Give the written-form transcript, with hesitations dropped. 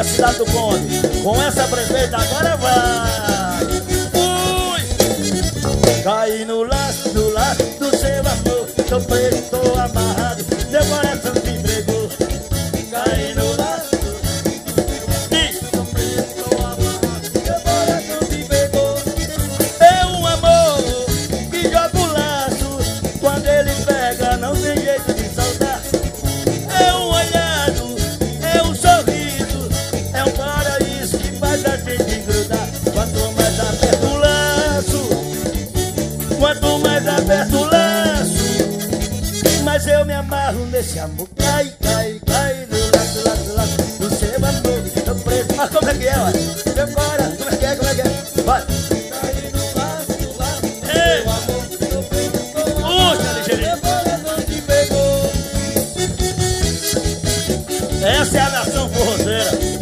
da cidade do Conde. Com essa prefeita agora vai. Fui! Caí no laço do seu amor. Tô preso, tô amarrado, meu coração te entregou. Caí no laço, tô preso, tô amarrado, meu coração te pegou. É um amor que joga o laço, quando ele pega não tem jeito de soltar. É um olhado, é um sorriso, é um paraíso que faz a gente grudar. Quanto mais aperta o laço, quanto mais aperta o laço, mas eu me amarro nesse amor. Cai, cai, cai no laço do seu amor. Tô preso. Mas como é que é, olha? Meu coração, como é que é, como é que é? Vai. Cai no laço do seu amor. Tô preso, tô amarrado. Puxa, ligeirinho. Meu coração te pegou. Essa é a nação forrozeira.